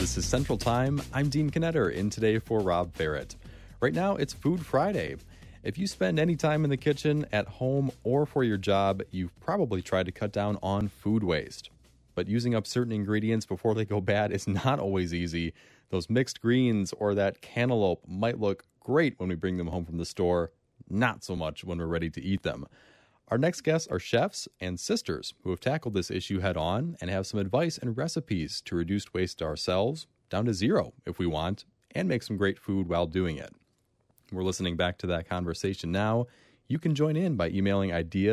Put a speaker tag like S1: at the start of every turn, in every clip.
S1: This is Central Time. I'm Dean Knetter, in today for Rob Barrett. Right now, it's Food Friday. If you spend any time in the kitchen, at home, or for your job, you've probably tried to cut down on food waste. But using up certain ingredients before they go bad is not always easy. Those mixed greens or that cantaloupe might look great when we bring them home from the store, not so much when we're ready to eat them. Our next guests are chefs and sisters who have tackled this issue head on and have some advice and recipes to reduce waste ourselves down to zero if we want, and make some great food while doing it. We're listening back to that conversation now. You can join in by emailing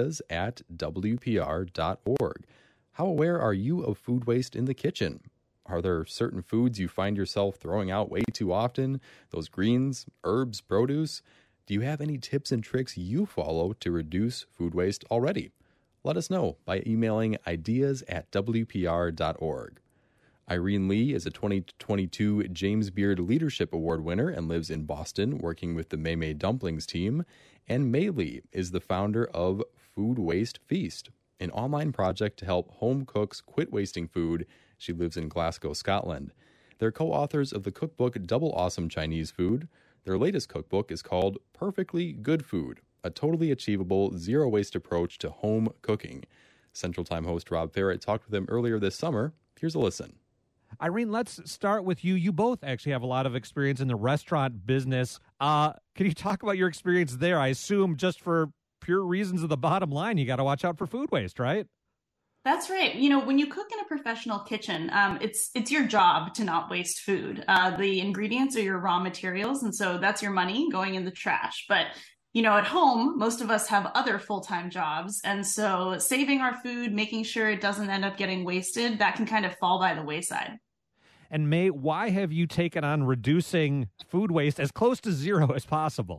S1: ideas@wpr.org. How aware are you of food waste in the kitchen? Are there certain foods you find yourself throwing out way too often? Those greens, herbs, produce? Do you have any tips and tricks you follow to reduce food waste already? Let us know by emailing ideas@wpr.org. Irene Lee is a 2022 James Beard Leadership Award winner and lives in Boston working with the May Dumplings team. And May Lee is the founder of Food Waste Feast, an online project to help home cooks quit wasting food. She lives in Glasgow, Scotland. They're co-authors of the cookbook Double Awesome Chinese Food. Their latest cookbook is called Perfectly Good Food, a totally achievable zero-waste approach to home cooking. Central Time host Rob Barrett talked with them earlier this summer. Here's a listen.
S2: Irene, let's start with you. You both actually have a lot of experience in the restaurant business. Can you talk about your experience there? I assume just for pure reasons of the bottom line, you got to watch out for food waste, right?
S3: That's right. You know, when you cook in a professional kitchen, it's your job to not waste food. The ingredients are your raw materials, and so that's your money going in the trash. But, you know, at home, most of us have other full-time jobs, and so saving our food, making sure it doesn't end up getting wasted, that can kind of fall by the wayside.
S2: And May, why have you taken on reducing food waste as close to zero as possible?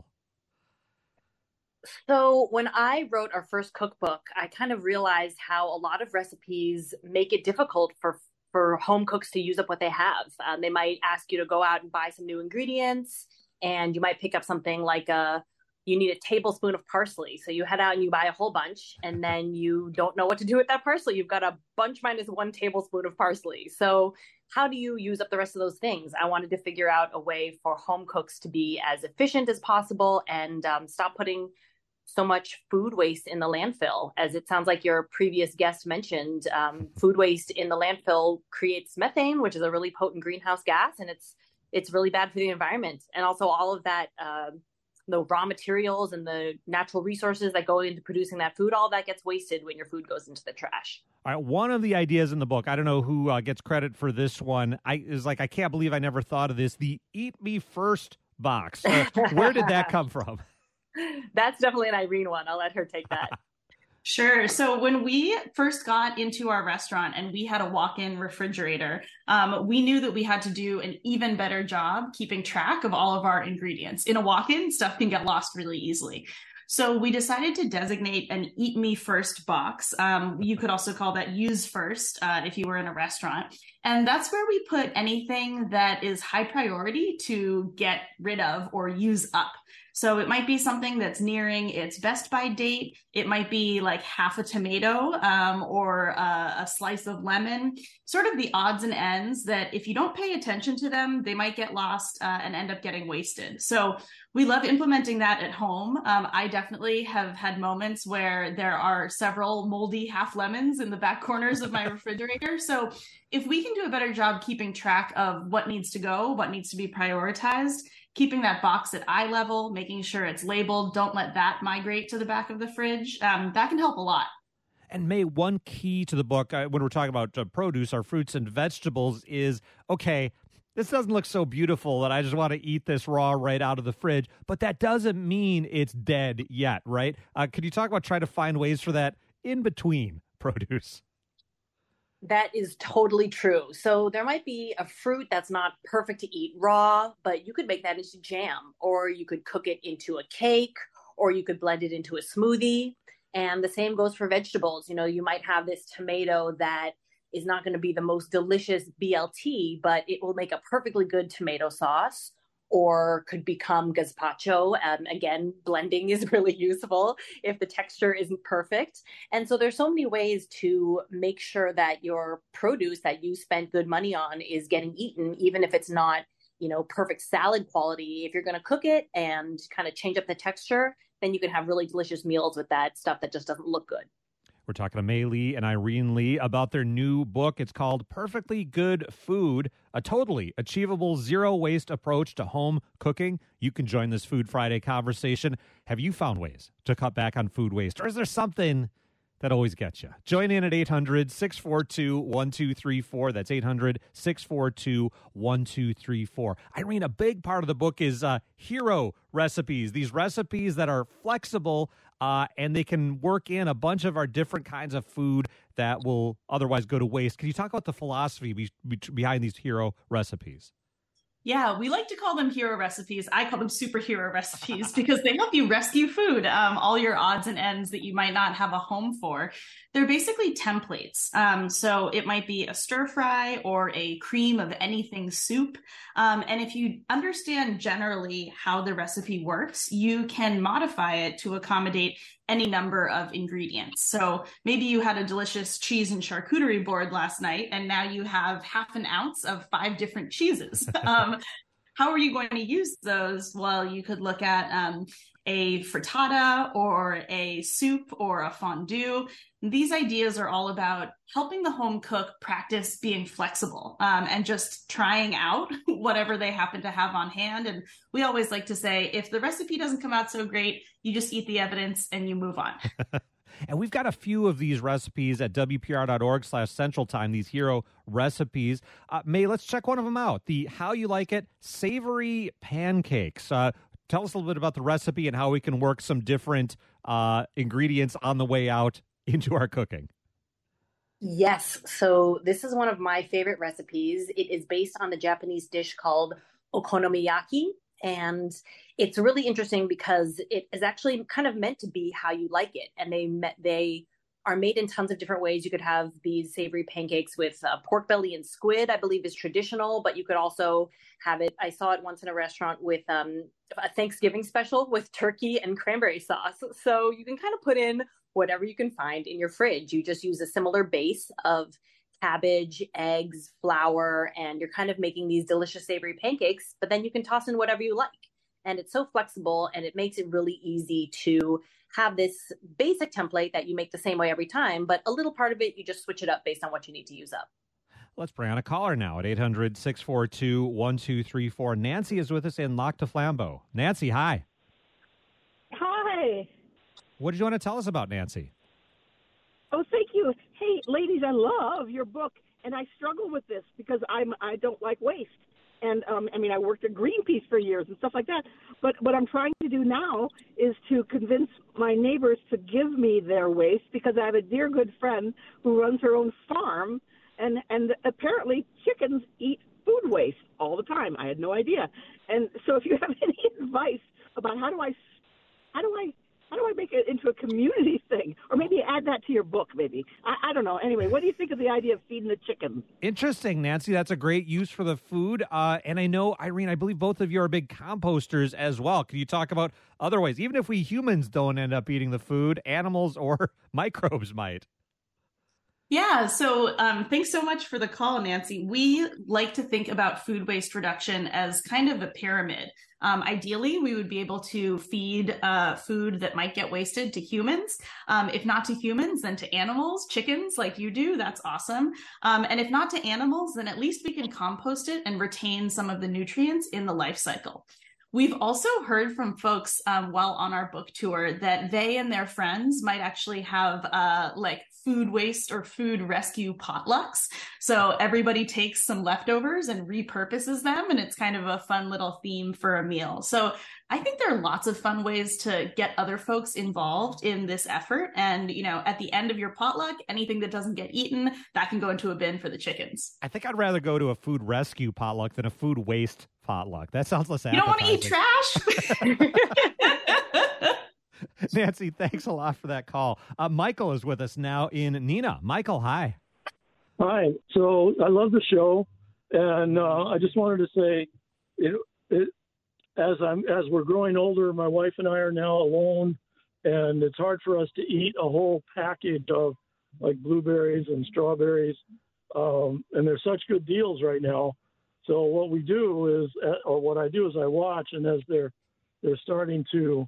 S4: So when I wrote our first cookbook, I kind of realized how a lot of recipes make it difficult for home cooks to use up what they have. They might ask you to go out and buy some new ingredients, and you might pick up something like you need a tablespoon of parsley. So you head out and you buy a whole bunch, and then you don't know what to do with that parsley. You've got a bunch minus 1 tablespoon of parsley. So how do you use up the rest of those things? I wanted to figure out a way for home cooks to be as efficient as possible and stop putting so much food waste in the landfill. As it sounds like your previous guest mentioned, food waste in the landfill creates methane, which is a really potent greenhouse gas, and it's really bad for the environment. And also all of that, the raw materials and the natural resources that go into producing that food, all that gets wasted when your food goes into the trash.
S2: All right, one of the ideas in the book, I don't know who gets credit for this one, I can't believe I never thought of this, the Eat Me First box. Where did that come from?
S4: That's definitely an Irene one. I'll let her take that.
S3: Sure. So when we first got into our restaurant and we had a walk-in refrigerator, we knew that we had to do an even better job keeping track of all of our ingredients. In a walk-in, stuff can get lost really easily. So we decided to designate an Eat Me First box. You could also call that Use First if you were in a restaurant. And that's where we put anything that is high priority to get rid of or use up. So it might be something that's nearing its best by date. It might be like half a tomato or a slice of lemon, sort of the odds and ends that if you don't pay attention to them, they might get lost and end up getting wasted. So we love implementing that at home. I definitely have had moments where there are several moldy half lemons in the back corners of my refrigerator. So if we can do a better job keeping track of what needs to go, what needs to be prioritized, keeping that box at eye level, making sure it's labeled, don't let that migrate to the back of the fridge, that can help a lot.
S2: And May, one key to the book, when we're talking about produce, our fruits and vegetables, is, okay, this doesn't look so beautiful that I just want to eat this raw right out of the fridge, but that doesn't mean it's dead yet, right? Could you talk about trying to find ways for that in between produce?
S4: That is totally true. So there might be a fruit that's not perfect to eat raw, but you could make that into jam, or you could cook it into a cake, or you could blend it into a smoothie. And the same goes for vegetables. You know, you might have this tomato that is not going to be the most delicious BLT, but it will make a perfectly good tomato sauce. or could become gazpacho. Again, blending is really useful if the texture isn't perfect. And so there's so many ways to make sure that your produce that you spent good money on is getting eaten, even if it's not, perfect salad quality. If you're going to cook it and kind of change up the texture, then you can have really delicious meals with that stuff that just doesn't look good.
S2: We're talking to Mei Lee and Irene Lee about their new book. It's called Perfectly Good Food, a totally achievable zero-waste approach to home cooking. You can join this Food Friday conversation. Have you found ways to cut back on food waste, or is there something that always gets you? Join in at 800-642-1234. That's 800-642-1234. Irene, a big part of the book is hero recipes, these recipes that are flexible, and they can work in a bunch of our different kinds of food that will otherwise go to waste. Can you talk about the philosophy behind these hero recipes?
S3: Yeah, we like to call them hero recipes. I call them superhero recipes because they help you rescue food, all your odds and ends that you might not have a home for. They're basically templates. So it might be a stir fry or a cream of anything soup. And if you understand generally how the recipe works, you can modify it to accommodate any number of ingredients. So maybe you had a delicious cheese and charcuterie board last night, and now you have half an ounce of 5 different cheeses. How are you going to use those? Well, you could look at a frittata or a soup or a fondue. These ideas are all about helping the home cook practice being flexible and just trying out whatever they happen to have on hand. And we always like to say, if the recipe doesn't come out so great, you just eat the evidence and you move on.
S2: And we've got a few of these recipes at WPR.org/Central Time, these hero recipes. May, let's check one of them out. The How You Like It savory pancakes. Tell us a little bit about the recipe and how we can work some different ingredients on the way out into our cooking.
S4: Yes. So this is one of my favorite recipes. It is based on the Japanese dish called okonomiyaki. And it's really interesting because it is actually kind of meant to be how you like it. And they are made in tons of different ways. You could have these savory pancakes with pork belly and squid, I believe is traditional, but you could also have it. I saw it once in a restaurant with a Thanksgiving special with turkey and cranberry sauce. So you can kind of put in whatever you can find in your fridge. You just use a similar base of cabbage, eggs, flour, and you're kind of making these delicious savory pancakes, but then you can toss in whatever you like. And it's so flexible, and it makes it really easy to have this basic template that you make the same way every time, but a little part of it, you just switch it up based on what you need to use up.
S2: Let's bring on a caller now at 800-642-1234. Nancy is with us in Lac du Flambeau. Nancy, hi.
S5: Hi.
S2: What did you want to tell us about, Nancy?
S5: Oh, thank you. Hey, ladies, I love your book, and I struggle with this because I don't like waste. And, I worked at Greenpeace for years and stuff like that. But what I'm trying to do now is to convince my neighbors to give me their waste because I have a dear good friend who runs her own farm, and apparently chickens eat food waste all the time. I had no idea. And so if you have any advice about how do I make it into a community thing? Or maybe add that to your book, maybe. I don't know. Anyway, what do you think of the idea of feeding the chickens?
S2: Interesting, Nancy. That's a great use for the food. And I know, Irene, I believe both of you are big composters as well. Can you talk about other ways? Even if we humans don't end up eating the food, animals or microbes might.
S3: Yeah, so thanks so much for the call, Nancy. We like to think about food waste reduction as kind of a pyramid. Ideally, we would be able to feed food that might get wasted to humans. If not to humans, then to animals, chickens like you do. That's awesome. And if not to animals, then at least we can compost it and retain some of the nutrients in the life cycle. We've also heard from folks while on our book tour that they and their friends might actually have like food waste or food rescue potlucks. So everybody takes some leftovers and repurposes them, and it's kind of a fun little theme for a meal. So I think there are lots of fun ways to get other folks involved in this effort. And, at the end of your potluck, anything that doesn't get eaten, that can go into a bin for the chickens.
S2: I think I'd rather go to a food rescue potluck than a food waste potluck. That sounds less appetizing.
S3: You don't want to eat trash?
S2: Nancy, thanks a lot for that call. Michael is with us now in Neenah. Michael, hi.
S6: Hi. So I love the show, and I just wanted to say as we're growing older, my wife and I are now alone, and it's hard for us to eat a whole package of like blueberries and strawberries, and there's such good deals right now. So what we do is, or what I do is I watch, and as they're starting to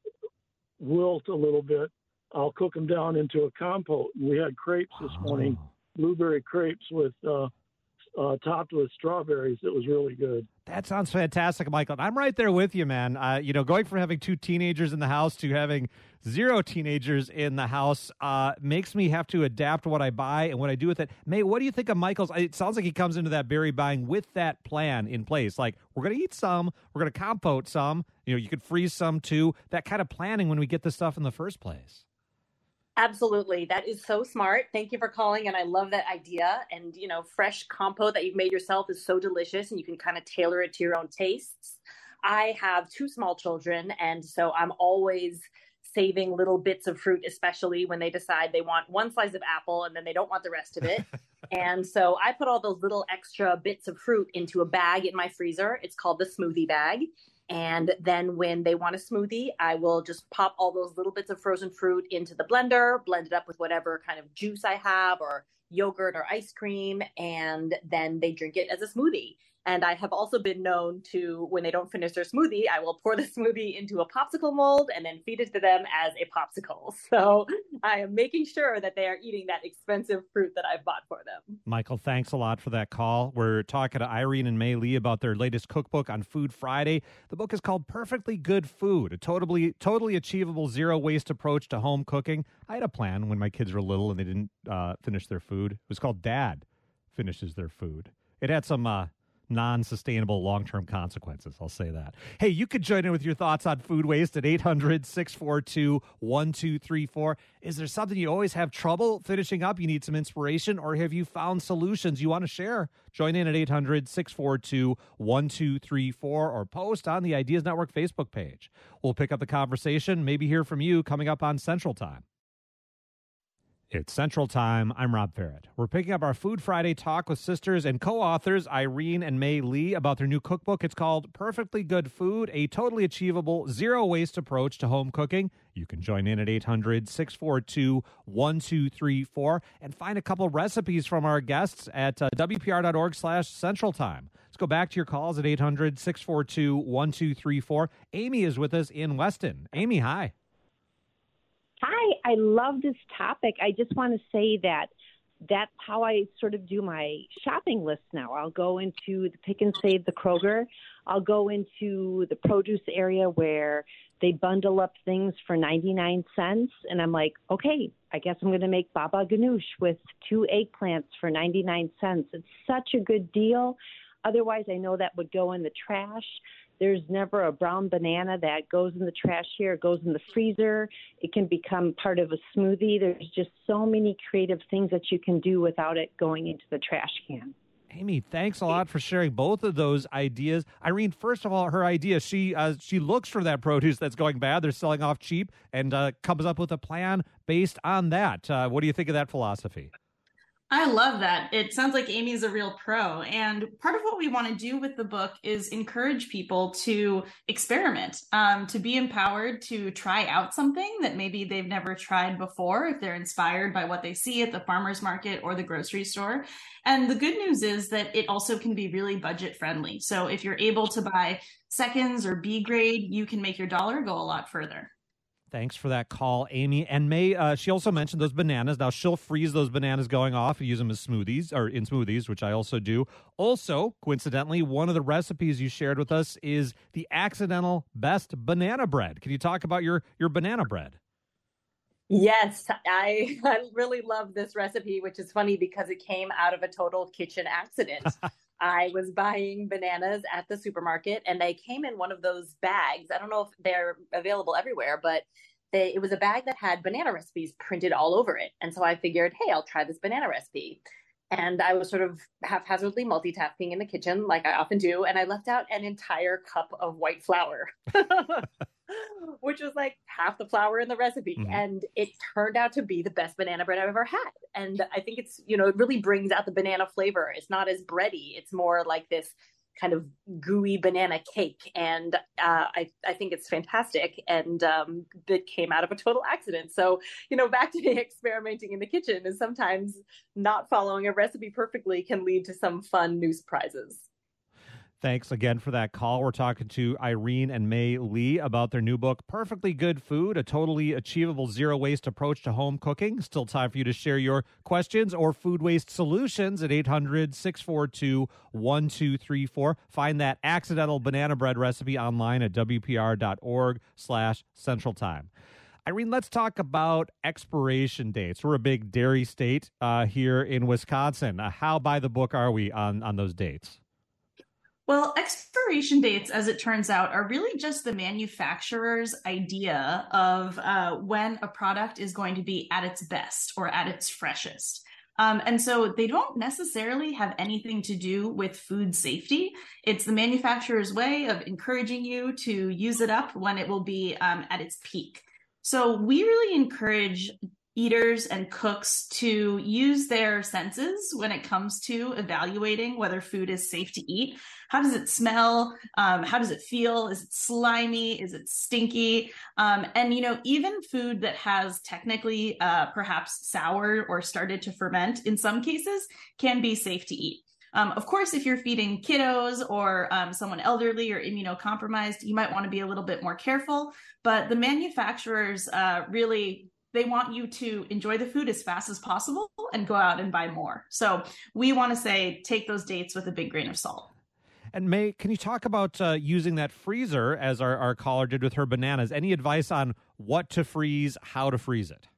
S6: wilt a little bit, I'll cook them down into a compote. We had crepes this morning, blueberry crepes with topped with strawberries. It was really good.
S2: That sounds fantastic, Michael. I'm right there with you, man. Going from having 2 teenagers in the house to having 0 teenagers in the house makes me have to adapt what I buy and what I do with it. May, what do you think of Michael's? It sounds like he comes into that berry buying with that plan in place. Like, we're going to eat some, we're going to compote some. You could freeze some too. That kind of planning when we get the stuff in the first place.
S4: Absolutely. That is so smart. Thank you for calling. And I love that idea. And, fresh compote that you've made yourself is so delicious, and you can kind of tailor it to your own tastes. I have 2 small children, and so I'm always saving little bits of fruit, especially when they decide they want 1 slice of apple and then they don't want the rest of it. And so I put all those little extra bits of fruit into a bag in my freezer. It's called the smoothie bag. And then when they want a smoothie, I will just pop all those little bits of frozen fruit into the blender, blend it up with whatever kind of juice I have, or yogurt or ice cream, and then they drink it as a smoothie. And I have also been known to, when they don't finish their smoothie, I will pour the smoothie into a popsicle mold and then feed it to them as a popsicle. So I am making sure that they are eating that expensive fruit that I've bought for them.
S2: Michael, thanks a lot for that call. We're talking to Irene and May Lee about their latest cookbook on Food Friday. The book is called Perfectly Good Food, a totally achievable zero-waste approach to home cooking. I had a plan when my kids were little and they didn't finish their food. It was called Dad Finishes Their Food. It had some non-sustainable long-term consequences, I'll say that. Hey, you could join in with your thoughts on food waste at 800-642-1234. Is there something you always have trouble finishing up? You need some inspiration, or have you found solutions you want to share? Join in at 800-642-1234 or post on the Ideas Network Facebook page. We'll pick up the conversation, maybe hear from you coming up on Central Time. It's Central Time. I'm Rob Barrett. We're picking up our Food Friday talk with sisters and co-authors Irene and May Lee about their new cookbook. It's called Perfectly Good Food, a totally achievable zero-waste approach to home cooking. You can join in at 800-642-1234 and find a couple recipes from our guests at WPR.org/Central Time. Let's go back to your calls at 800-642-1234. Amy is with us in Weston. Amy, hi.
S7: Hi, I love this topic. I just want to say that that's how I sort of do my shopping list now. I'll go into the Pick and Save, the Kroger. I'll go into the produce area where they bundle up things for 99 cents. And I'm like, okay, I guess I'm going to make baba ganoush with 2 eggplants for 99 cents. It's such a good deal. Otherwise, I know that would go in the trash. There's never a brown banana that goes in the trash here. It goes in the freezer. It can become part of a smoothie. There's just so many creative things that you can do without it going into the trash can.
S2: Amy, thanks a lot for sharing both of those ideas. Irene, first of all, her idea, she looks for that produce that's going bad. They're selling off cheap and comes up with a plan based on that. What do you think of that philosophy?
S3: I love that. It sounds like Amy's a real pro. And part of what we want to do with the book is encourage people to experiment, to be empowered to try out something that maybe they've never tried before, if they're inspired by what they see at the farmer's market or the grocery store. And the good news is that it also can be really budget friendly. So if you're able to buy seconds or B grade, you can make your dollar go a lot further.
S2: Thanks for that call, Amy. And May, she also mentioned those bananas. Now, she'll freeze those bananas going off and use them as smoothies, or in smoothies, which I also do. Also, coincidentally, one of the recipes you shared with us is the accidental best banana bread. Can you talk about your banana bread?
S4: Yes, I really love this recipe, which is funny because it came out of a total kitchen accident. I was buying bananas at the supermarket and they came in one of those bags. I don't know if they're available everywhere, but it was a bag that had banana recipes printed all over it. And so I figured, hey, I'll try this banana recipe. And I was sort of haphazardly multitasking in the kitchen like I often do. And I left out an entire cup of white flour, which was like half the flour in the recipe. Mm-hmm. And it turned out to be the best banana bread I've ever had. And I think it's, it really brings out the banana flavor. It's not as bready. It's more like this kind of gooey banana cake. And I think it's fantastic. And it came out of a total accident. So, back to the experimenting in the kitchen is sometimes not following a recipe perfectly can lead to some fun new surprises.
S2: Thanks again for that call. We're talking to Irene and May Lee about their new book, Perfectly Good Food, a totally achievable zero-waste approach to home cooking. Still time for you to share your questions or food waste solutions at 800-642-1234. Find that accidental banana bread recipe online at wpr.org/Central Time. Irene, let's talk about expiration dates. We're a big dairy state here in Wisconsin. How by the book are we on those dates?
S3: Well, expiration dates, as it turns out, are really just the manufacturer's idea of when a product is going to be at its best or at its freshest. And so they don't necessarily have anything to do with food safety. It's the manufacturer's way of encouraging you to use it up when it will be at its peak. So we really encourage eaters and cooks to use their senses when it comes to evaluating whether food is safe to eat. How does it smell? How does it feel? Is it slimy? Is it stinky? And, even food that has technically perhaps soured or started to ferment in some cases can be safe to eat. Of course, if you're feeding kiddos or someone elderly or immunocompromised, you might want to be a little bit more careful. But the manufacturers they want you to enjoy the food as fast as possible and go out and buy more. So we want to say, take those dates with a big grain of salt.
S2: And May, can you talk about using that freezer as our caller did with her bananas? Any advice on what to freeze, how to freeze it?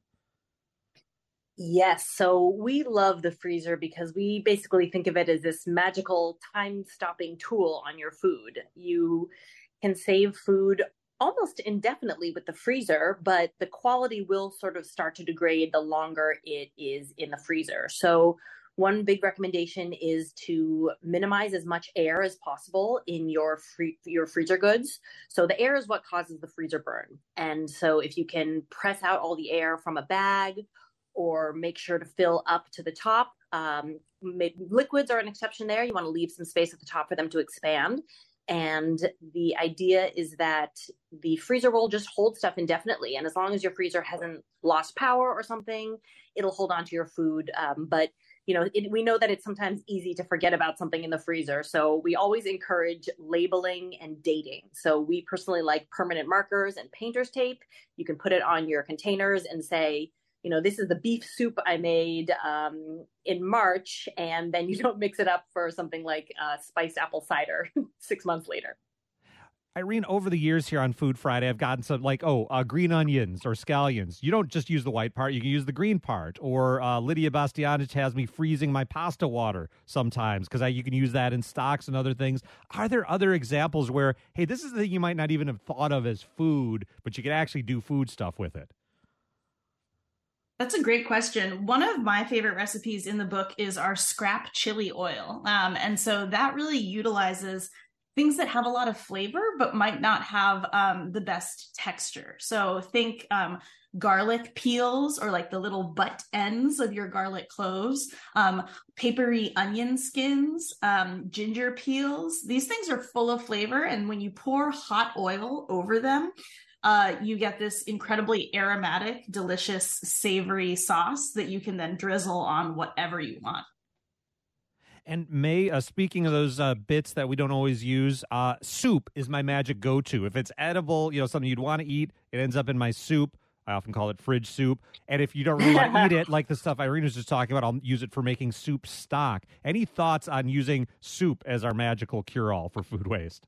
S4: Yes. So we love the freezer because we basically think of it as this magical time-stopping tool on your food. You can save food almost indefinitely with the freezer, but the quality will sort of start to degrade the longer it is in the freezer. So one big recommendation is to minimize as much air as possible in your freezer goods. So the air is what causes the freezer burn. And so if you can press out all the air from a bag or make sure to fill up to the top, liquids are an exception there. You want to leave some space at the top for them to expand. And the idea is that the freezer will just hold stuff indefinitely. And as long as your freezer hasn't lost power or something, it'll hold on to your food. But, we know that it's sometimes easy to forget about something in the freezer. So we always encourage labeling and dating. So we personally like permanent markers and painter's tape. You can put it on your containers and say, this is the beef soup I made in March, and then you don't mix it up for something like spiced apple cider 6 months later.
S2: Irene, over the years here on Food Friday, I've gotten some green onions or scallions. You don't just use the white part, you can use the green part. Or Lydia Bastianich has me freezing my pasta water sometimes because you can use that in stocks and other things. Are there other examples where, hey, this is the thing you might not even have thought of as food, but you can actually do food stuff with it?
S3: That's a great question. One of my favorite recipes in the book is our scrap chili oil. And so that really utilizes things that have a lot of flavor, but might not have the best texture. So think garlic peels or like the little butt ends of your garlic cloves, papery onion skins, ginger peels. These things are full of flavor. And when you pour hot oil over them, you get this incredibly aromatic, delicious, savory sauce that you can then drizzle on whatever you want.
S2: And May, speaking of those bits that we don't always use, soup is my magic go-to. If it's edible, something you'd want to eat, it ends up in my soup. I often call it fridge soup. And if you don't really want to eat it, like the stuff Irene was just talking about, I'll use it for making soup stock. Any thoughts on using soup as our magical cure-all for food waste?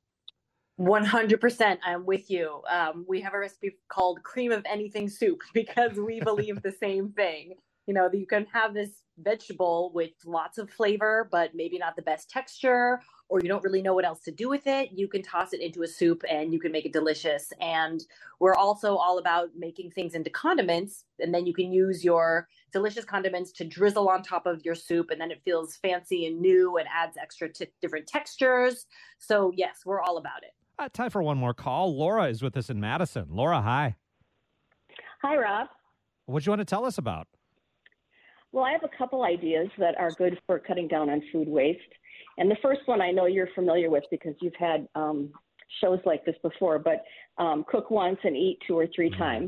S4: 100%. I'm with you. We have a recipe called cream of anything soup because we believe the same thing. You can have this vegetable with lots of flavor, but maybe not the best texture, or you don't really know what else to do with it. You can toss it into a soup and you can make it delicious. And we're also all about making things into condiments. And then you can use your delicious condiments to drizzle on top of your soup. And then it feels fancy and new and adds extra different textures. So yes, we're all about it.
S2: Time for one more call. Laura is with us in Madison. Laura, hi.
S8: Hi, Rob.
S2: What do you want to tell us about?
S5: Well, I have a couple ideas that are good for cutting down on food waste. And the first one I know you're familiar with because you've had shows like this before, but cook once and eat 2 or 3 times.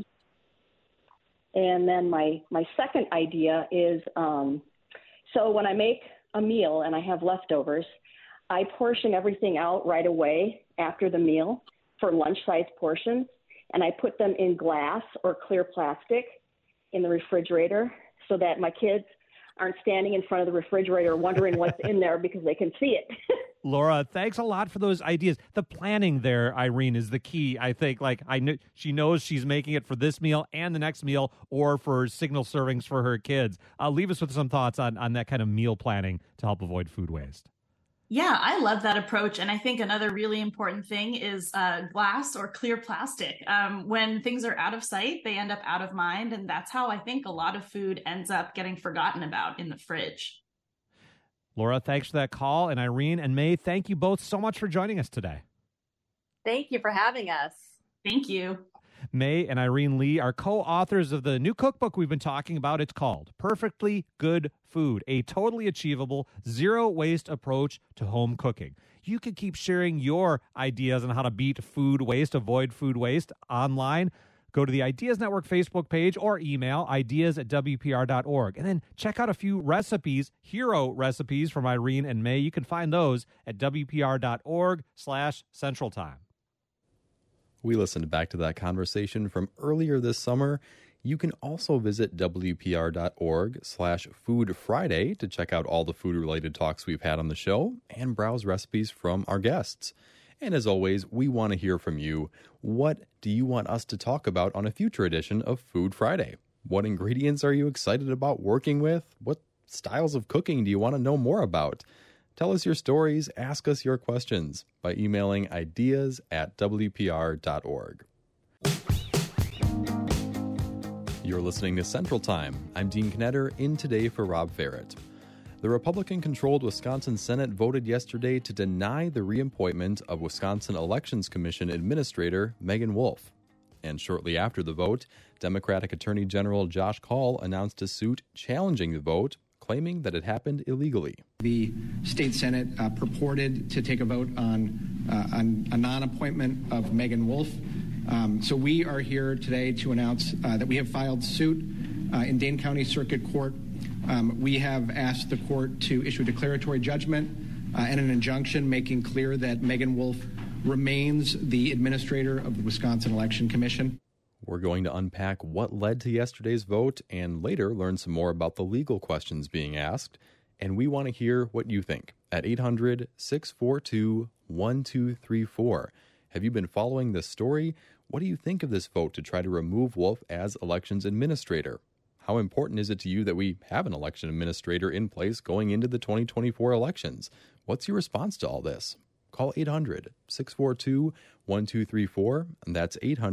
S5: And then my second idea is, so when I make a meal and I have leftovers, I portion everything out right away after the meal for lunch-sized portions, and I put them in glass or clear plastic in the refrigerator so that my kids aren't standing in front of the refrigerator wondering what's in there because they can see it.
S2: Laura, thanks a lot for those ideas. The planning there, Irene, is the key, I think. Like, she knows she's making it for this meal and the next meal or for signal servings for her kids. Leave us with some thoughts on that kind of meal planning to help avoid food waste.
S3: Yeah, I love that approach. And I think another really important thing is glass or clear plastic. When things are out of sight, they end up out of mind. And that's how I think a lot of food ends up getting forgotten about in the fridge.
S2: Laura, thanks for that call. And Irene and May, thank you both so much for joining us today.
S4: Thank you for having us.
S3: Thank you.
S2: May and Irene Lee are co-authors of the new cookbook we've been talking about. It's called Perfectly Good Food, a totally achievable, zero-waste approach to home cooking. You can keep sharing your ideas on how to beat food waste, avoid food waste online. Go to the Ideas Network Facebook page or email ideas@wpr.org. And then check out a few recipes, hero recipes from Irene and May. You can find those at wpr.org/Central Time.
S1: We listened back to that conversation from earlier this summer. You can also visit wpr.org/Food Friday to check out all the food-related talks we've had on the show and browse recipes from our guests. And as always, we want to hear from you. What do you want us to talk about on a future edition of Food Friday? What ingredients are you excited about working with? What styles of cooking do you want to know more about? Tell us your stories, ask us your questions by emailing ideas@wpr.org. You're listening to Central Time. I'm Dean Knetter, in today for Rob Ferret. The Republican-controlled Wisconsin Senate voted yesterday to deny the reappointment of Wisconsin Elections Commission Administrator Megan Wolf. And shortly after the vote, Democratic Attorney General Josh Kaul announced a suit challenging the vote, claiming that it happened illegally.
S8: The state Senate purported to take a vote on a non-appointment of Megan Wolf. So we are here today to announce that we have filed suit in Dane County Circuit Court. We have asked the court to issue a declaratory judgment and an injunction making clear that Megan Wolf remains the administrator of the Wisconsin Election Commission.
S1: We're going to unpack what led to yesterday's vote and later learn some more about the legal questions being asked. And we want to hear what you think at 800-642-1234. Have you been following this story? What do you think of this vote to try to remove Wolf as elections administrator? How important is it to you that we have an election administrator in place going into the 2024 elections? What's your response to all this? Call 800-642-1234, and that's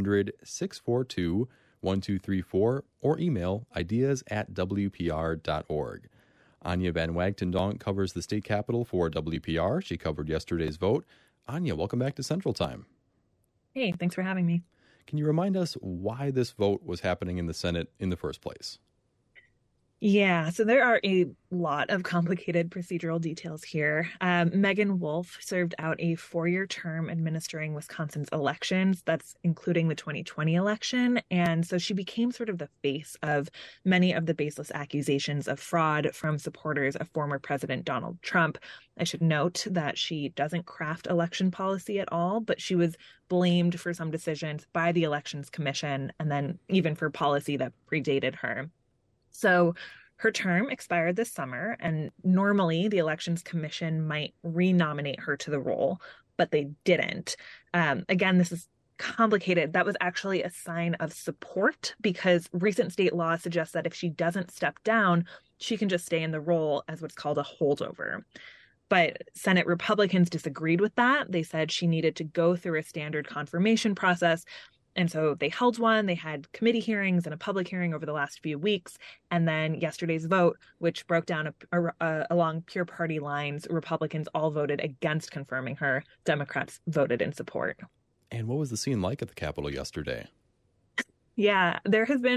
S1: 800-642-1234, or email ideas@wpr.org. Anya Van Wagtendonk covers the state capitol for WPR. She covered yesterday's vote. Anya, welcome back to Central Time.
S9: Hey, thanks for having me.
S1: Can you remind us why this vote was happening in the Senate in the first place?
S9: Yeah, so there are a lot of complicated procedural details here. Megan Wolf served out a 4-year term administering Wisconsin's elections. That's including the 2020 election. And so she became sort of the face of many of the baseless accusations of fraud from supporters of former President Donald Trump. I should note that she doesn't craft election policy at all, but she was blamed for some decisions by the Elections Commission and then even for policy that predated her. So her term expired this summer, and normally the Elections Commission might renominate her to the role, but they didn't. Again, this is complicated. That was actually a sign of support because recent state law suggests that if she doesn't step down, she can just stay in the role as what's called a holdover. But Senate Republicans disagreed with that. They said she needed to go through a standard confirmation process. And so they held one, they had committee hearings and a public hearing over the last few weeks. And then yesterday's vote, which broke down along pure party lines, Republicans all voted against confirming her. Democrats voted in support.
S1: And what was the scene like at the Capitol yesterday?
S9: Yeah, there has been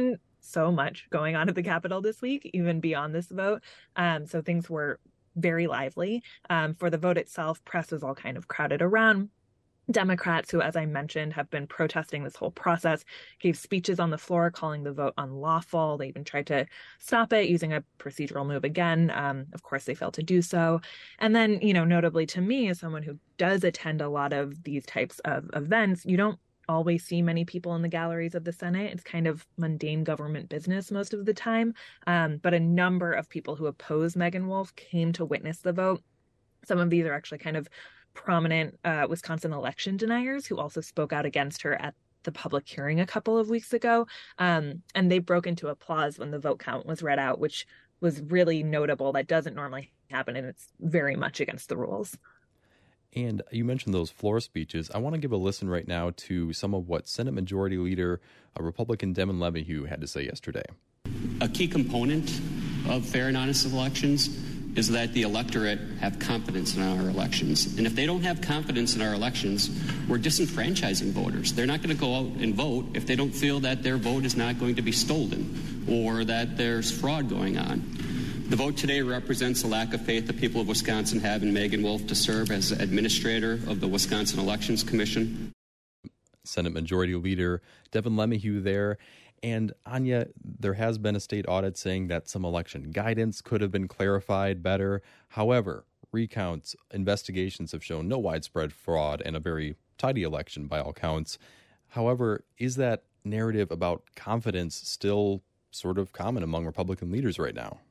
S9: so much going on at the Capitol this week, even beyond this vote. So things were very lively. For the vote itself, press was all kind of crowded around. Democrats, who, as I mentioned, have been protesting this whole process, gave speeches on the floor calling the vote unlawful. They even tried to stop it using a procedural move again. Of course, they failed to do so. And then, notably to me, as someone who does attend a lot of these types of events, you don't always see many people in the galleries of the Senate. It's kind of mundane government business most of the time. But a number of people who oppose Megan Wolf came to witness the vote. Some of these are actually kind of prominent Wisconsin election deniers who also spoke out against her at the public hearing a couple of weeks ago. And they broke into applause when the vote count was read out, which was really notable. That doesn't normally happen, and it's very much against the rules.
S1: And you mentioned those floor speeches. I want to give a listen right now to some of what Senate Majority Leader, Republican Devin LeMahieu, had to say yesterday.
S10: A key component of fair and honest elections is that the electorate have confidence in our elections. And if they don't have confidence in our elections, we're disenfranchising voters. They're not going to go out and vote if they don't feel that their vote is not going to be stolen or that there's fraud going on. The vote today represents a lack of faith the people of Wisconsin have in Megan Wolf to serve as administrator of the Wisconsin Elections Commission.
S1: Senate Majority Leader Devin LeMahieu there. And Anya, there has been a state audit saying that some election guidance could have been clarified better. However, recounts, investigations have shown no widespread fraud and a very tidy election by all counts. However, is that narrative about confidence still sort of common among Republican leaders right now?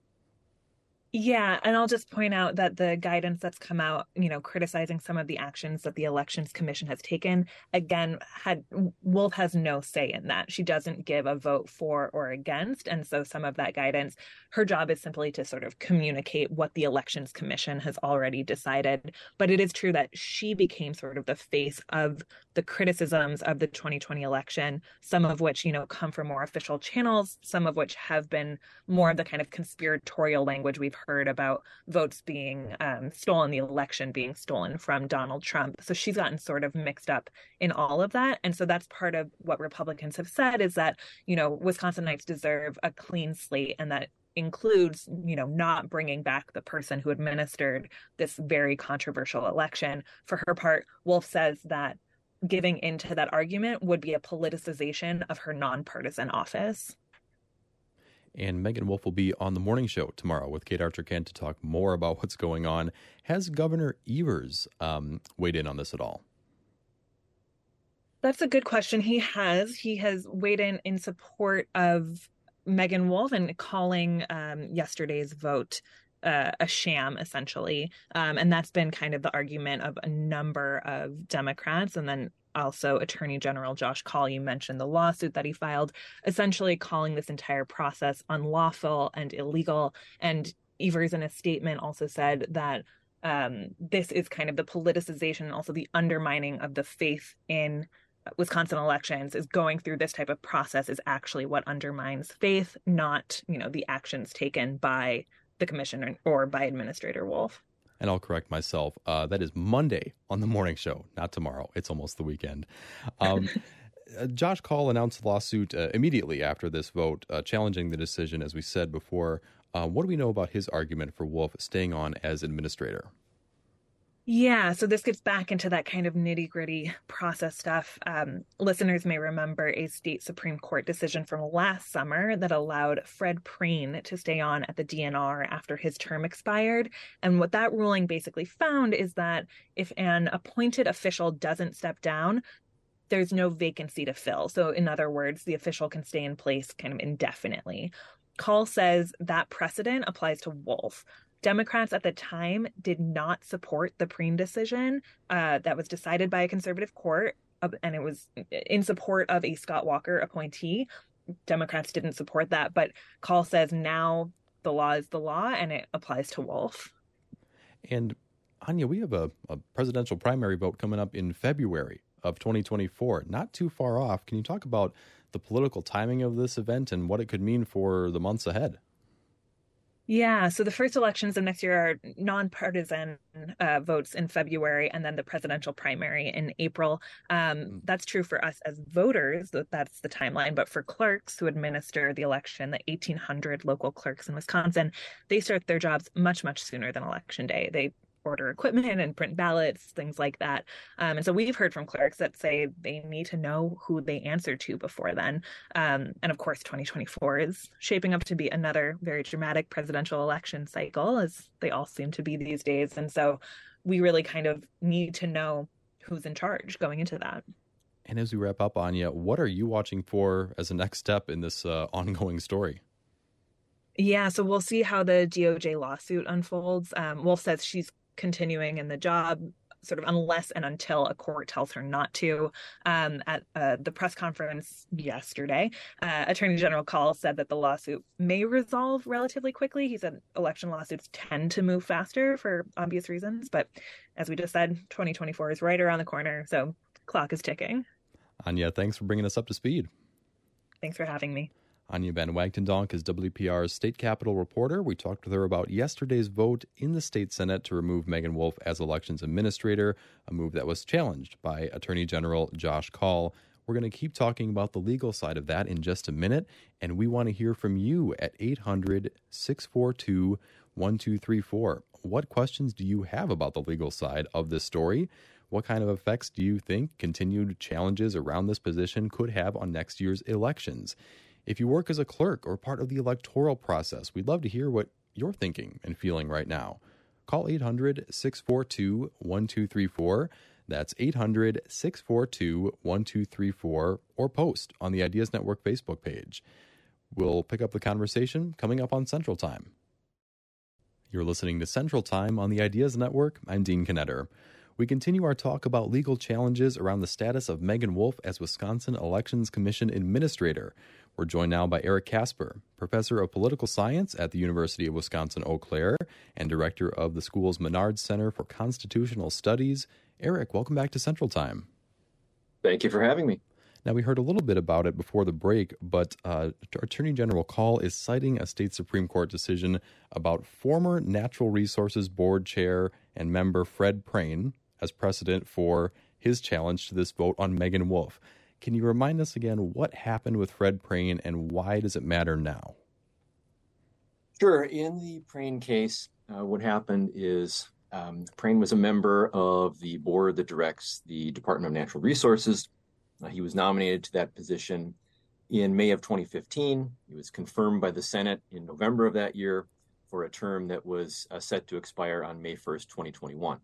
S9: Yeah, and I'll just point out that the guidance that's come out, criticizing some of the actions that the Elections Commission has taken, again, Wolf has no say in that. She doesn't give a vote for or against, and so some of that guidance, her job is simply to sort of communicate what the Elections Commission has already decided. But it is true that she became sort of the face of the criticisms of the 2020 election, some of which, come from more official channels, some of which have been more of the kind of conspiratorial language we've heard about votes being stolen, the election being stolen from Donald Trump. So she's gotten sort of mixed up in all of that. And so that's part of what Republicans have said is that, Wisconsinites deserve a clean slate, and that includes, not bringing back the person who administered this very controversial election. For her part, Wolf says that giving into that argument would be a politicization of her nonpartisan office.
S1: And Megan Wolf will be on the morning show tomorrow with Kate Archer-Kent to talk more about what's going on. Has Governor Evers weighed in on this at all?
S9: That's a good question. He has weighed in support of Megan Wolf and calling yesterday's vote a sham, essentially. And that's been kind of the argument of a number of Democrats. And then also Attorney General Josh Kaul, you mentioned the lawsuit that he filed, essentially calling this entire process unlawful and illegal. And Evers, in a statement, also said that this is kind of the politicization and also the undermining of the faith in Wisconsin elections. Is going through this type of process is actually what undermines faith, not, the actions taken by the commission or by Administrator Wolf.
S1: And I'll correct myself. That is Monday on the morning show, not tomorrow. It's almost the weekend. Josh Kaul announced the lawsuit immediately after this vote, challenging the decision, as we said before. What do we know about his argument for Wolf staying on as administrator?
S9: Yeah, so this gets back into that kind of nitty-gritty process stuff. Listeners may remember a state Supreme Court decision from last summer that allowed Fred Preen to stay on at the DNR after his term expired. And what that ruling basically found is that if an appointed official doesn't step down, there's no vacancy to fill. So in other words, the official can stay in place kind of indefinitely. Kaul says that precedent applies to Wolf. Democrats at the time did not support the Preen decision that was decided by a conservative court, and it was in support of a Scott Walker appointee. Democrats didn't support that, but Kaul says now the law is the law, and it applies to Wolf.
S1: And Anya, we have a presidential primary vote coming up in February of 2024, not too far off. Can you talk about the political timing of this event and what it could mean for the months ahead?
S9: Yeah, so the first elections of next year are nonpartisan votes in February, and then the presidential primary in April. That's true for us as voters, that's the timeline. But for clerks who administer the election, the 1,800 local clerks in Wisconsin, they start their jobs much, much sooner than Election Day. They order equipment and print ballots, things like that. And so we've heard from clerks that say they need to know who they answer to before then. And of course, 2024 is shaping up to be another very dramatic presidential election cycle, as they all seem to be these days. And so we really kind of need to know who's in charge going into that.
S1: And as we wrap up, Anya, what are you watching for as a next step in this ongoing story?
S9: Yeah, so we'll see how the DOJ lawsuit unfolds. Wolf says she's continuing in the job sort of unless and until a court tells her not to. At the press conference yesterday, Attorney General Kahl said that the lawsuit may resolve relatively quickly. He said election lawsuits tend to move faster for obvious reasons, but as we just said, 2024 is right around the corner, so clock is ticking.
S1: Anya, thanks for bringing us up to speed.
S9: Thanks for having me.
S1: Anya Van Wagtendonk is WPR's state capitol reporter. We talked with her about yesterday's vote in the state Senate to remove Megan Wolf as elections administrator, a move that was challenged by Attorney General Josh Kahl. We're going to keep talking about the legal side of that in just a minute, and we want to hear from you at 800-642-1234. What questions do you have about the legal side of this story? What kind of effects do you think continued challenges around this position could have on next year's elections? If you work as a clerk or part of the electoral process, we'd love to hear what you're thinking and feeling right now. Call 800-642-1234. That's 800-642-1234, or post on the Ideas Network Facebook page. We'll pick up the conversation coming up on Central Time. You're listening to Central Time on the Ideas Network. I'm Dean Knetter. We continue our talk about legal challenges around the status of Megan Wolf as Wisconsin Elections Commission Administrator. We're joined now by Eric Casper, professor of political science at the University of Wisconsin-Eau Claire and director of the school's Menard Center for Constitutional Studies. Eric, welcome back to Central Time.
S11: Thank you for having me.
S1: Now, we heard a little bit about it before the break, but Attorney General Kahl is citing a state Supreme Court decision about former Natural Resources Board Chair and member Fred Prehn as precedent for his challenge to this vote on Megan Wolf. Can you remind us again what happened with Fred Prehn and why does it matter now?
S11: Sure. In the Prehn case, what happened is Prehn was a member of the board that directs the Department of Natural Resources. He was nominated to that position in May of 2015. He was confirmed by the Senate in November of that year for a term that was set to expire on May 1st, 2021.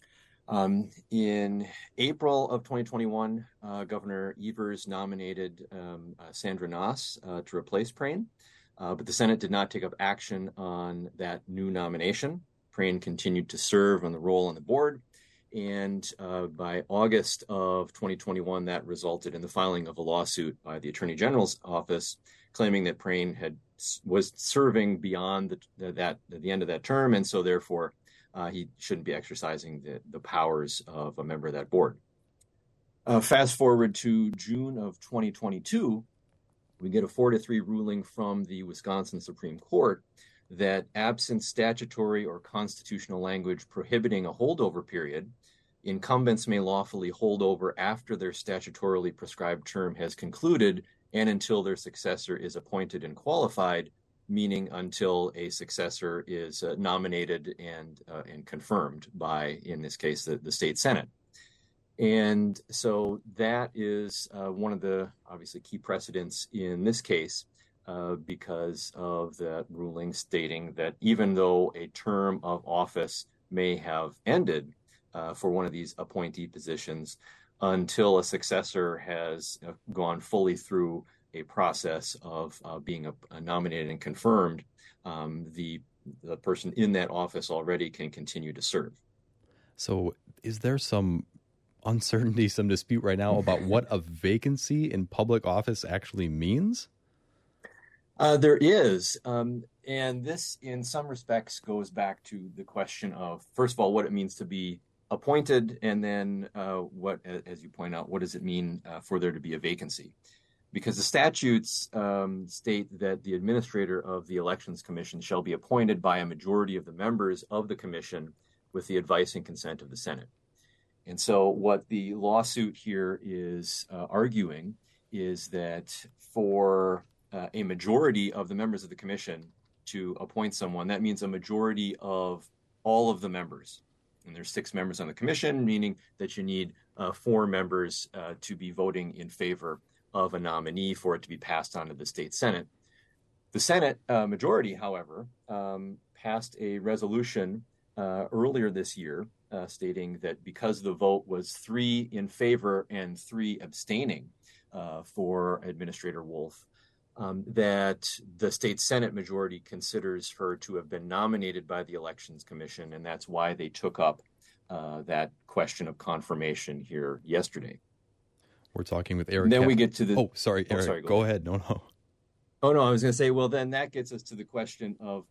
S11: In April of 2021, Governor Evers nominated Sandra Nass to replace Prehn, but the Senate did not take up action on that new nomination. Prehn continued to serve on the role on the board, and by August of 2021, that resulted in the filing of a lawsuit by the Attorney General's office claiming that Prehn was serving beyond the end of that term, and so therefore he shouldn't be exercising the powers of a member of that board. Fast forward to June of 2022, we get a 4-3 ruling from the Wisconsin Supreme Court that absent statutory or constitutional language prohibiting a holdover period, incumbents may lawfully hold over after their statutorily prescribed term has concluded and until their successor is appointed and qualified, meaning until a successor is nominated and confirmed by, in this case, the state Senate. And so that is one of the obviously key precedents in this case because of that ruling stating that even though a term of office may have ended for one of these appointee positions, until a successor has gone fully through a process of being nominated and confirmed, the person in that office already can continue to serve. So
S1: is there some uncertainty, some dispute right now about what a vacancy in public office actually means?
S11: There is. And this, in some respects, goes back to the question of, first of all, what it means to be appointed, and then what, as you point out, what does it mean for there to be a vacancy? because the statutes state that the administrator of the Elections Commission shall be appointed by a majority of the members of the commission with the advice and consent of the Senate. And so what the lawsuit here is arguing is that for a majority of the members of the commission to appoint someone, that means a majority of all of the members. And there's 6 members on the commission, meaning that you need 4 members to be voting in favor of a nominee for it to be passed on to the state Senate. The Senate majority, however, passed a resolution earlier this year stating that because the vote was 3 in favor and 3 abstaining for Administrator Wolf, that the state Senate majority considers her to have been nominated by the Elections Commission, and that's why they took up that question of confirmation here yesterday.
S1: We're talking with Eric.
S11: And then we get to the...
S1: Oh, sorry, Eric.
S11: Sorry,
S1: go ahead. No.
S11: Oh, no, I was going to say, well, then that gets us to the question of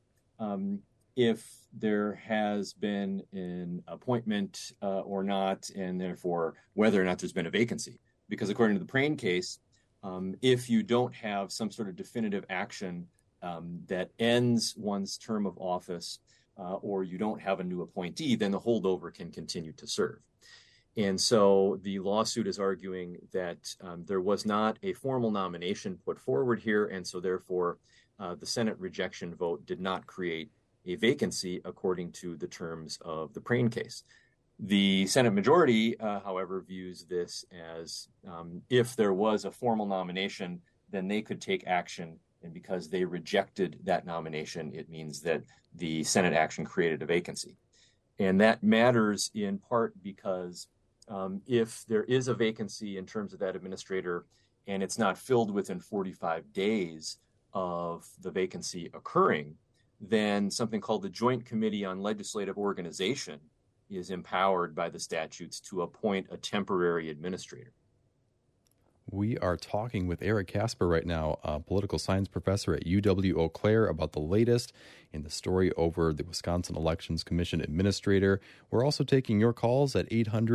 S11: if there has been an appointment or not, and therefore whether or not there's been a vacancy. Because according to the Prane case, if you don't have some sort of definitive action that ends one's term of office, or you don't have a new appointee, then the holdover can continue to serve. And so the lawsuit is arguing that there was not a formal nomination put forward here, and so therefore the Senate rejection vote did not create a vacancy according to the terms of the Prane case. The Senate majority, however, views this as if there was a formal nomination, then they could take action. And because they rejected that nomination, it means that the Senate action created a vacancy. And that matters in part because if there is a vacancy in terms of that administrator and it's not filled within 45 days of the vacancy occurring, then something called the Joint Committee on Legislative Organization is empowered by the statutes to appoint a temporary administrator.
S1: We are talking with Eric Casper right now, a political science professor at UW-Eau Claire, about the latest in the story over the Wisconsin Elections Commission administrator. We're also taking your calls at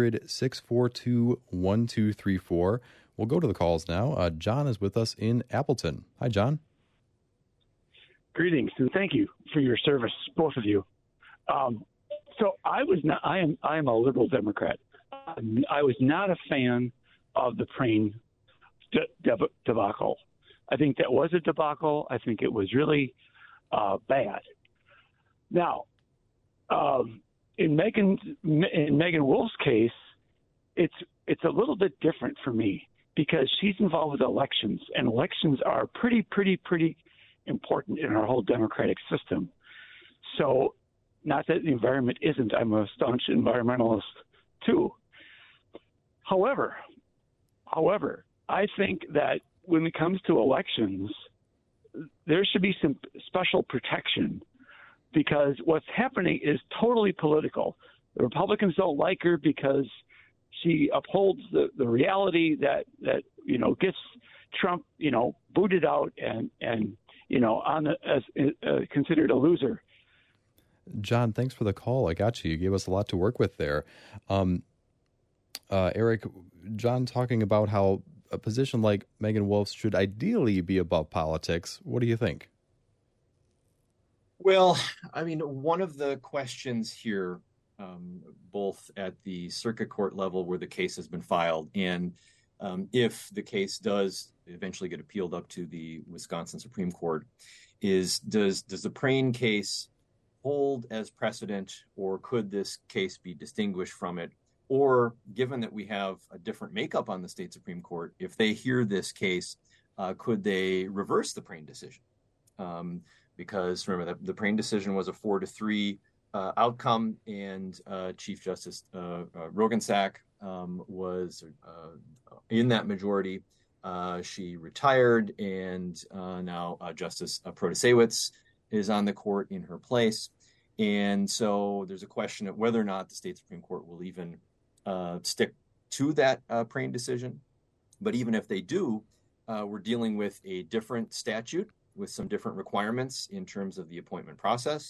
S1: 800-642-1234. We'll go to the calls now. John is with us in Appleton. Hi, John.
S12: Greetings, and thank you for your service, both of you. So I am a liberal Democrat. I was not a fan of the Prane debacle. I think that was a debacle. I think it was really bad. Now, in Megan Wolf's case, it's a little bit different for me because she's involved with elections, and elections are pretty important in our whole democratic system. So, not that the environment isn't. I'm a staunch environmentalist too. However, I think that when it comes to elections, there should be some special protection because what's happening is totally political. The Republicans don't like her because she upholds the reality that gets Trump booted out and considered a loser.
S1: John, thanks for the call. I got you. You gave us a lot to work with there. Eric, John talking about how a position like Megan Wolf's should ideally be above politics. What do you think?
S11: Well, I mean, one of the questions here, both at the circuit court level where the case has been filed and if the case does eventually get appealed up to the Wisconsin Supreme Court, is does the Prane case hold as precedent, or could this case be distinguished from it? Or given that we have a different makeup on the state Supreme Court, if they hear this case, could they reverse the Prane decision? Because remember, the Prane decision was a 4-3 outcome, and Chief Justice Roggensack was in that majority. She retired, and now Justice Protasewicz is on the court in her place. And so there's a question of whether or not the state Supreme Court will even stick to that Prane decision. But even if they do, we're dealing with a different statute with some different requirements in terms of the appointment process.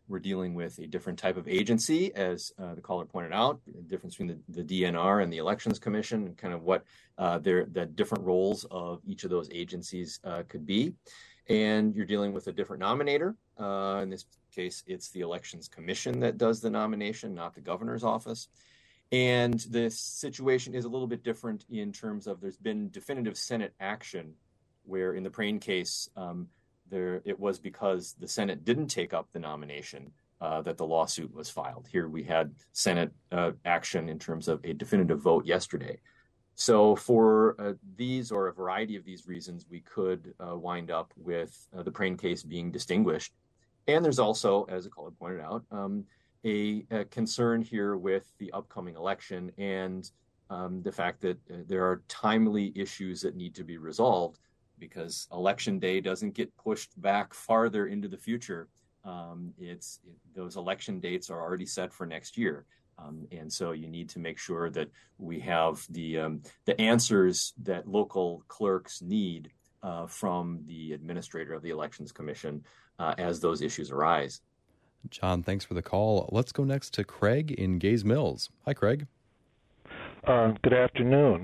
S11: We're dealing with a different type of agency, as the caller pointed out, the difference between the DNR and the Elections Commission, and kind of what the different roles of each of those agencies could be. And you're dealing with a different nominator. In this case, it's the Elections Commission that does the nomination, not the governor's office. And this situation is a little bit different in terms of there's been definitive Senate action where in the Prane case, it was because the Senate didn't take up the nomination that the lawsuit was filed. Here we had Senate action in terms of a definitive vote yesterday. So for these or a variety of these reasons, we could wind up with the Prane case being distinguished. And there's also, as the caller pointed out, a concern here with the upcoming election and the fact that there are timely issues that need to be resolved because Election Day doesn't get pushed back farther into the future. Those election dates are already set for next year. And so you need to make sure that we have the answers that local clerks need from the administrator of the Elections Commission as those issues arise.
S1: John, thanks for the call. Let's go next to Craig in Gays Mills. Hi, Craig.
S13: Good afternoon.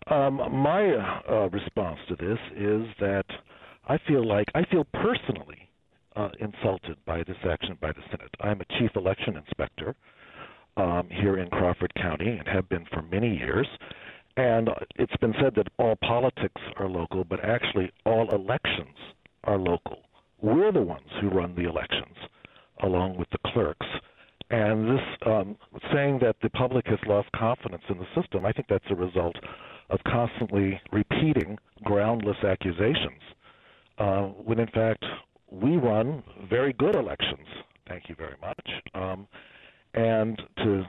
S13: My response to this is that I feel personally insulted by this action by the Senate. I'm a chief election inspector here in Crawford County and have been for many years. And it's been said that all politics are local, but actually all elections are local. We're the ones who run the elections, along with the clerks. And this saying that the public has lost confidence in the system, I think that's a result of constantly repeating groundless accusations, when in fact we run very good elections. Thank you very much. And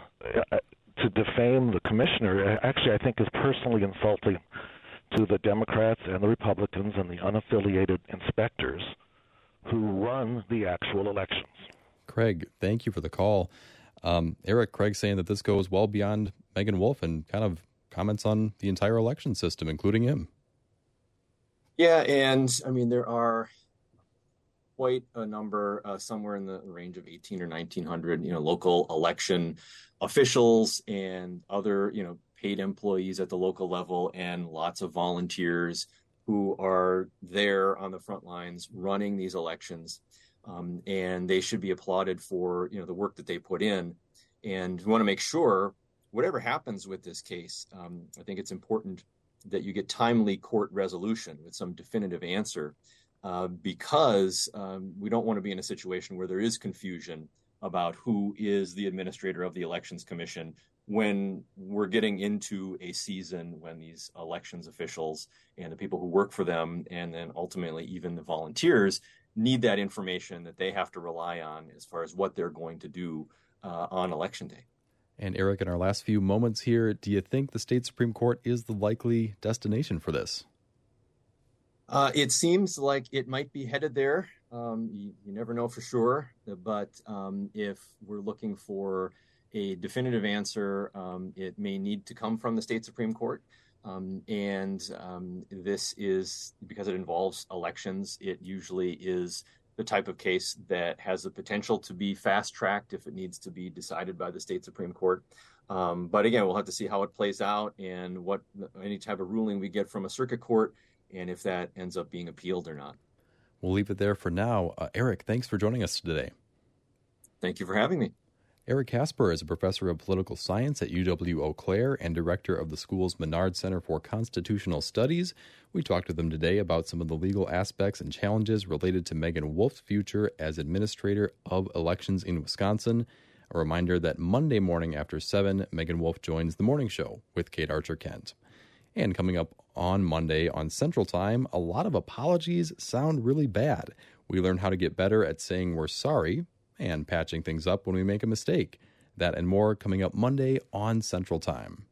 S13: to defame the commissioner, actually I think is personally insulting to the Democrats and the Republicans and the unaffiliated inspectors who run the actual elections.
S1: Craig, thank you for the call. Eric, Craig saying that this goes well beyond Megan Wolf and kind of comments on the entire election system, including him.
S11: Yeah, and I mean, there are quite a number, somewhere in the range of 1,800 or 1,900, local election officials and other, paid employees at the local level and lots of volunteers who are there on the front lines running these elections. And they should be applauded for, the work that they put in. And we want to make sure whatever happens with this case, I think it's important that you get timely court resolution with some definitive answer, because we don't want to be in a situation where there is confusion about who is the administrator of the Elections Commission when we're getting into a season when these elections officials and the people who work for them, and then ultimately even the volunteers, need that information that they have to rely on as far as what they're going to do on Election Day.
S1: And Eric, in our last few moments here, do you think the state Supreme Court is the likely destination for this?
S11: It seems like it might be headed there. You never know for sure, but if we're looking for a definitive answer, it may need to come from the state Supreme Court. This is because it involves elections. It usually is the type of case that has the potential to be fast-tracked if it needs to be decided by the state Supreme Court. But again, we'll have to see how it plays out and what any type of ruling we get from a circuit court and if that ends up being appealed or not.
S1: We'll leave it there for now. Eric, thanks for joining us today.
S11: Thank you for having me.
S1: Eric Casper is a professor of political science at UW-Eau Claire and director of the school's Menard Center for Constitutional Studies. We talked to them today about some of the legal aspects and challenges related to Megan Wolf's future as administrator of elections in Wisconsin. A reminder that Monday morning after 7, Megan Wolf joins The Morning Show with Kate Archer-Kent. And coming up on Monday on Central Time, a lot of apologies sound really bad. We learn how to get better at saying we're sorry and patching things up when we make a mistake. That and more coming up Monday on Central Time.